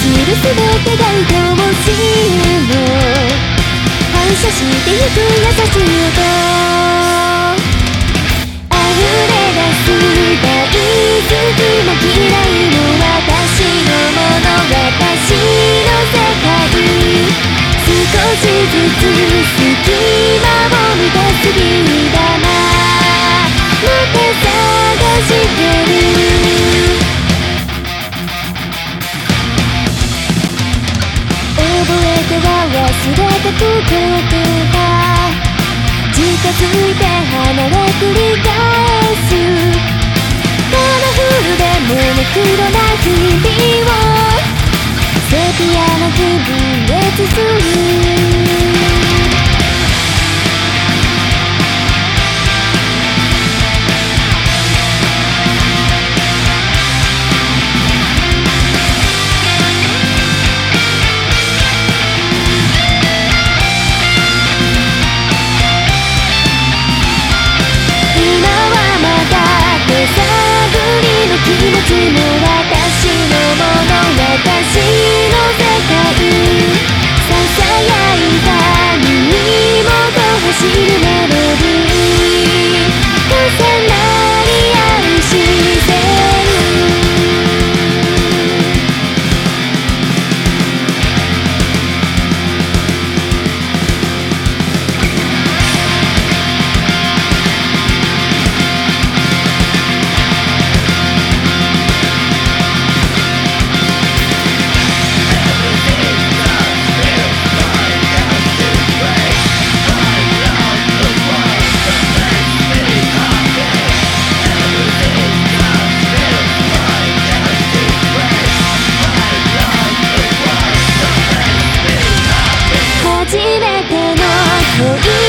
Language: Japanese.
るすべてが愛おしいの反射してゆく優しい音溢れ出す大好きも嫌いも私のもの私の世界少しずつ隙間を満たすビー玉また探してる覚えては忘れたことが近づいて離れ繰り返すカラフルでモノクロな日々をセピアな気分へ包む気持ちも私のもの私の世界ささやいた耳元走るメロディー重なり合う自然初めての恋